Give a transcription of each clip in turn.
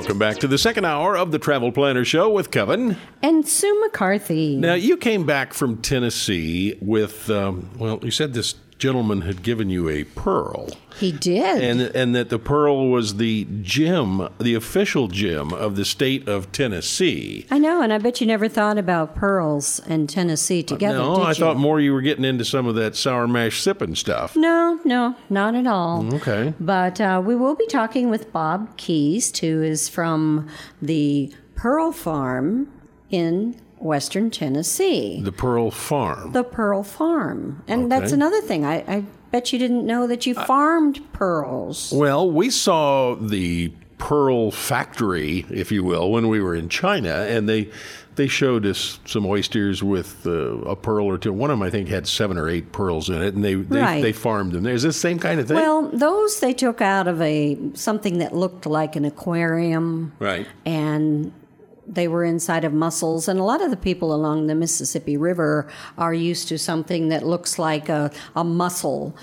Welcome back to the second hour of the Travel Planner Show with Kevin. And Sue McCarthy. Now, you came back from Tennessee with, you said this gentleman had given you a pearl. He did. And that the pearl was the gem, the official gem of the state of Tennessee. I know, and I bet you never thought about pearls and Tennessee together, No, did you? I thought more you were getting into some of that sour mash sipping stuff. No, not at all. Okay. But we will be talking with Bob Keast, who is from the Pearl Farm in Western Tennessee. The Pearl Farm. The Pearl Farm. And Okay. that's another thing. I bet you didn't know that you farmed pearls. Well, we saw the pearl factory, if you will, when we were in China, and they showed us some oysters with a pearl or two. One of them, I think, had 7 or 8 pearls in it, and they farmed them. Is this the same kind of thing? Well, those they took out of something that looked like an aquarium. Right. And they were inside of mussels, and a lot of the people along the Mississippi River are used to something that looks like a mussel,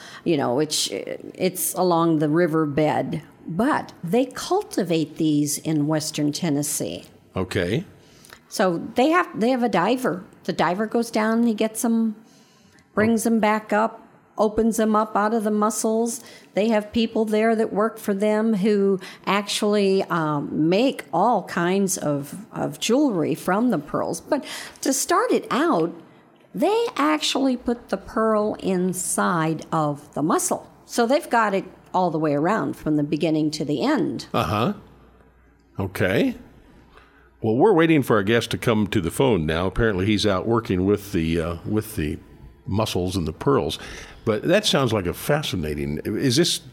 it's along the riverbed. But they cultivate these in Western Tennessee. Okay. So they have a diver. The diver goes down, he gets them, brings them back up, opens them up out of the mussels. They have people there that work for them who actually make all kinds of jewelry from the pearls. But to start it out, they actually put the pearl inside of the mussel. So they've got it all the way around from the beginning to the end. Uh-huh. Okay. Well, we're waiting for our guest to come to the phone now. Apparently he's out working with the mussels and the pearls. But that sounds like a fascinating. Is this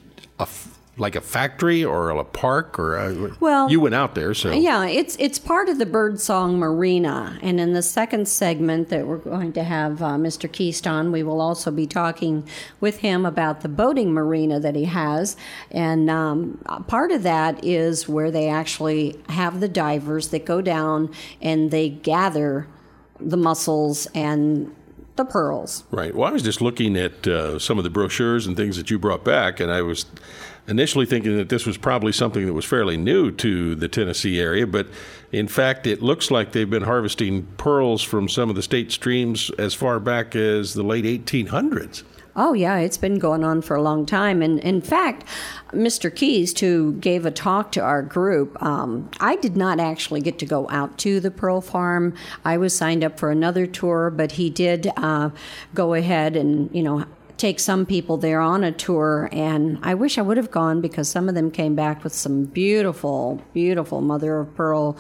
like a factory or a park or? Well, you went out there, so yeah, it's part of the Birdsong Marina, and in the second segment that we're going to have Mr. Keast on, we will also be talking with him about the boating marina that he has, and part of that is where they actually have the divers that go down and they gather the mussels and the pearls. Right. Well, I was just looking at some of the brochures and things that you brought back, and I was initially thinking that this was probably something that was fairly new to the Tennessee area, but in fact, it looks like they've been harvesting pearls from some of the state streams as far back as the late 1800s. Oh, yeah, it's been going on for a long time. And in fact, Mr. Keast, who gave a talk to our group, I did not actually get to go out to the Pearl Farm. I was signed up for another tour, but he did go ahead and, take some people there on a tour, and I wish I would have gone because some of them came back with some beautiful, beautiful mother of pearl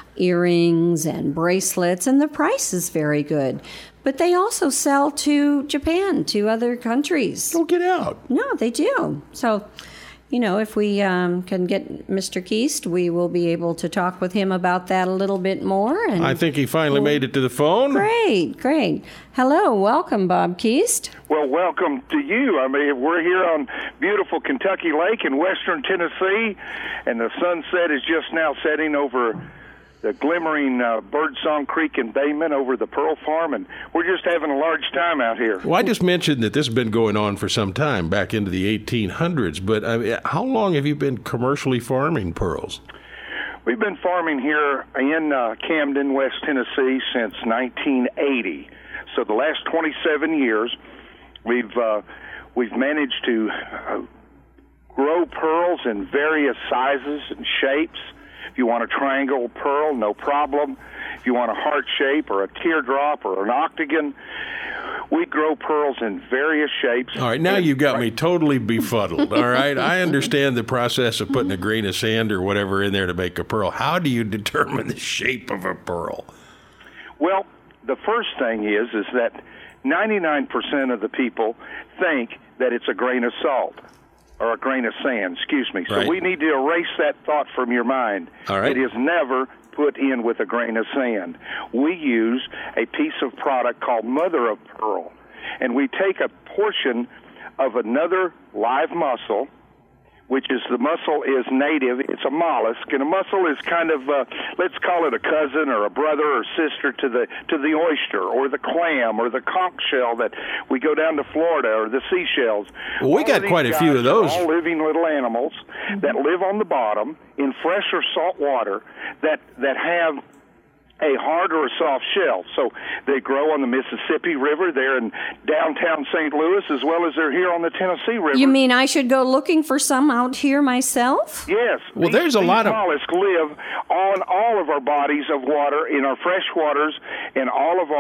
earrings and bracelets, and the price is very good. But they also sell to Japan, to other countries. Don't get out. No, they do. So, if we can get Mr. Keast, we will be able to talk with him about that a little bit more. And I think he finally made it to the phone. Great. Hello, welcome, Bob Keast. Well, welcome to you. I mean, we're here on beautiful Kentucky Lake in western Tennessee, and the sunset is just now setting over the glimmering Birdsong Creek embayment over the Pearl Farm, and we're just having a large time out here. Well, I just mentioned that this has been going on for some time, back into the 1800s, but how long have you been commercially farming pearls? We've been farming here in Camden, West Tennessee, since 1980. So the last 27 years, we've managed to grow pearls in various sizes and shapes. If you want a triangle pearl, no problem. If you want a heart shape or a teardrop or an octagon, we grow pearls in various shapes. All right, now you've got me totally befuddled, all right? I understand the process of putting a grain of sand or whatever in there to make a pearl. How do you determine the shape of a pearl? Well, the first thing is that 99% of the people think that it's a grain of salt. Or a grain of sand, excuse me. So we need to erase that thought from your mind. All right. It is never put in with a grain of sand. We use a piece of product called mother of pearl, and we take a portion of another live mussel, which is the mussel is native. It's a mollusk, and a mussel is kind of, let's call it a cousin or a brother or sister to the oyster or the clam or the conch shell that we go down to Florida, or the seashells. Well, we got quite a few of those. All living little animals that live on the bottom in fresh or salt water that have a hard or a soft shell. So they grow on the Mississippi River. They're in downtown St. Louis, as well as they're here on the Tennessee River. You mean I should go looking for some out here myself? Yes. Well, there's a lot of mollusks live on all of our bodies of water, in our fresh waters, in all of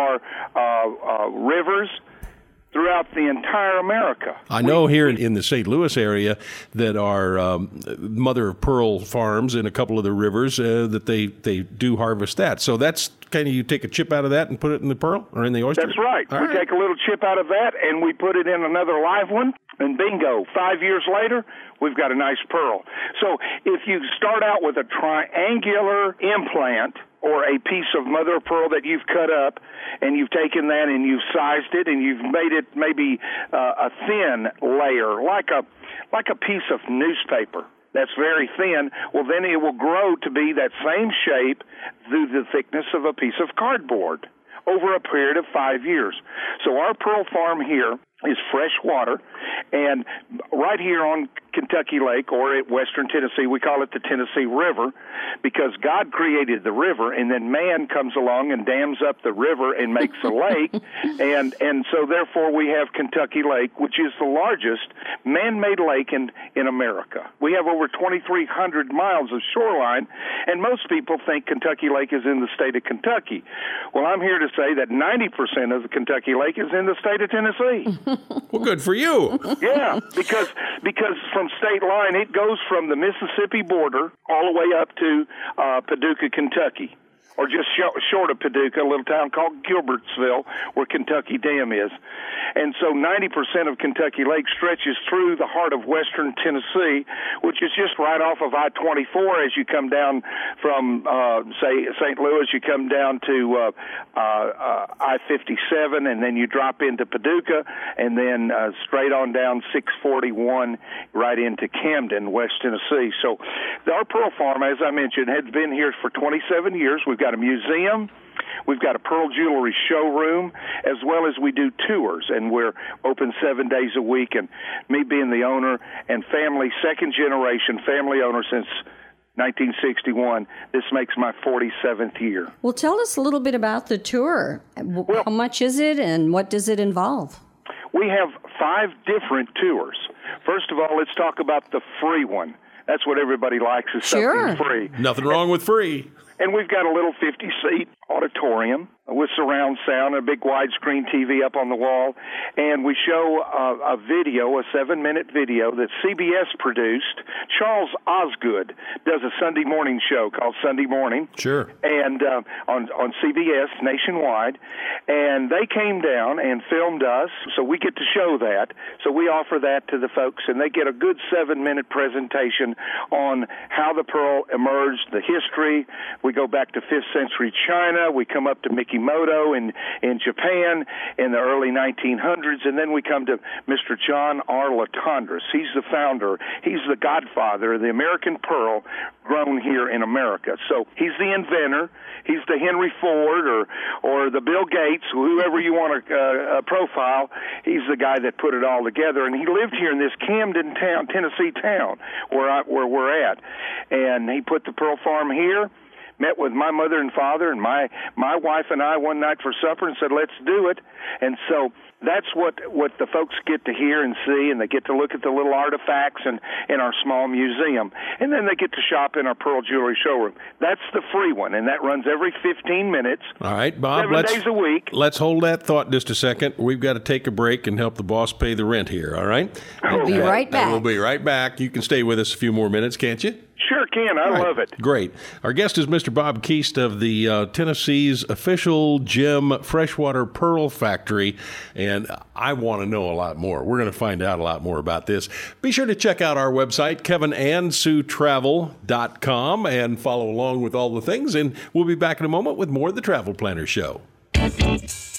our rivers, throughout the entire America. I know here in the St. Louis area that are mother of pearl farms in a couple of the rivers that they do harvest that. So that's kind of, you take a chip out of that and put it in the pearl or in the oyster? That's right. All we take a little chip out of that and we put it in another live one, and bingo, 5 years later, we've got a nice pearl. So if you start out with a triangular implant or a piece of mother of pearl that you've cut up, and you've taken that and you've sized it and you've made it maybe a thin layer, like a piece of newspaper that's very thin, well, then it will grow to be that same shape through the thickness of a piece of cardboard over a period of 5 years. So our pearl farm here is fresh water, and right here on Kentucky Lake, or at Western Tennessee, we call it the Tennessee River, because God created the river, and then man comes along and dams up the river and makes a lake, and so therefore we have Kentucky Lake, which is the largest man-made lake in America. We have over 2,300 miles of shoreline, and most people think Kentucky Lake is in the state of Kentucky. Well, I'm here to say that 90% of the Kentucky Lake is in the state of Tennessee. Well, good for you. Yeah, because from state line, it goes from the Mississippi border all the way up to Paducah, Kentucky, or just short of Paducah, a little town called Gilbertsville, where Kentucky Dam is. And so 90% of Kentucky Lake stretches through the heart of Western Tennessee, which is just right off of I-24 as you come down from, say, St. Louis. You come down to I-57, and then you drop into Paducah, and then straight on down 641 right into Camden, West Tennessee. So our pearl farm, as I mentioned, has been here for 27 years. We've got a museum. We've got a pearl jewelry showroom, as well as we do tours, and we're open 7 days a week. And me being the owner and family, second-generation family owner since 1961, this makes my 47th year. Well, tell us a little bit about the tour. How much is it, and what does it involve? We have 5 different tours. First of all, let's talk about the free one. That's what everybody likes, is something free. Nothing wrong with free. And we've got a little 50-seat auditorium with surround sound, a big widescreen TV up on the wall, and we show a video, a 7-minute video that CBS produced. Charles Osgood does a Sunday morning show called Sunday Morning. Sure. And on CBS nationwide, and they came down and filmed us, so we get to show that. So we offer that to the folks, and they get a good 7-minute presentation on how the pearl emerged, the history. We go back to 5th century China. We come up to Mikimoto in Japan in the early 1900s, and then we come to Mr. John R. Latondras. He's the founder. He's the godfather of the American pearl grown here in America. So he's the inventor. He's the Henry Ford or the Bill Gates, whoever you want to profile. He's the guy that put it all together, and he lived here in this Camden town, Tennessee town, where we're at, and he put the pearl farm here. Met with my mother and father and my wife and I one night for supper and said, let's do it. And so that's what the folks get to hear and see, and they get to look at the little artifacts in our small museum. And then they get to shop in our pearl jewelry showroom. That's the free one, and that runs every 15 minutes. All right, Bob, 7 days a week. Let's hold that thought just a second. We've got to take a break and help the boss pay the rent here, all right? We'll be right back. We'll be right back. You can stay with us a few more minutes, can't you? Sure can. I love it. Great. Our guest is Mr. Bob Keast of the Tennessee's official gem freshwater pearl factory, and I want to know a lot more. We're going to find out a lot more about this. Be sure to check out our website, kevinandsuetravel.com, and follow along with all the things, and we'll be back in a moment with more of the Travel Planner Show.